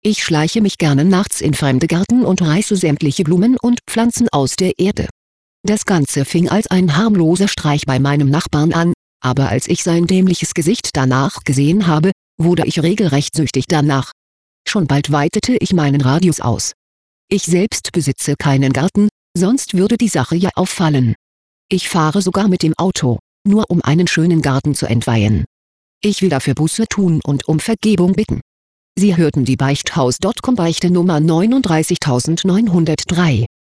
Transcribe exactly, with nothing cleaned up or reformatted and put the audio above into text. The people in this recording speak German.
Ich schleiche mich gerne nachts in fremde Gärten und reiße sämtliche Blumen und Pflanzen aus der Erde. Das Ganze fing als ein harmloser Streich bei meinem Nachbarn an, aber als ich sein dämliches Gesicht danach gesehen habe, wurde ich regelrecht süchtig danach. Schon bald weitete ich meinen Radius aus. Ich selbst besitze keinen Garten, sonst würde die Sache ja auffallen. Ich fahre sogar mit dem Auto, nur um einen schönen Garten zu entweihen. Ich will dafür Buße tun und um Vergebung bitten. Sie hörten die Beichthaus Punkt com Beichte Nummer neununddreißigtausendneunhundertdrei.